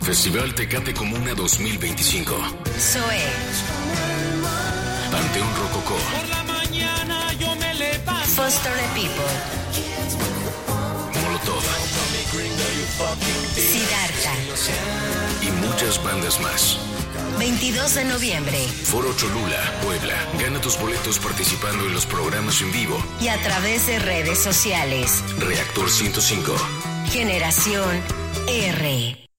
Festival Tecate Comuna 2025. Zoé. Panteón Rococó. Por la mañana yo me levanto. Foster the People. Molotov. Siddhartha. Y muchas bandas más. 22 de noviembre. Foro Cholula, Puebla. Gana tus boletos participando en los programas en vivo. Y a través de redes sociales. Reactor 105. Generación R.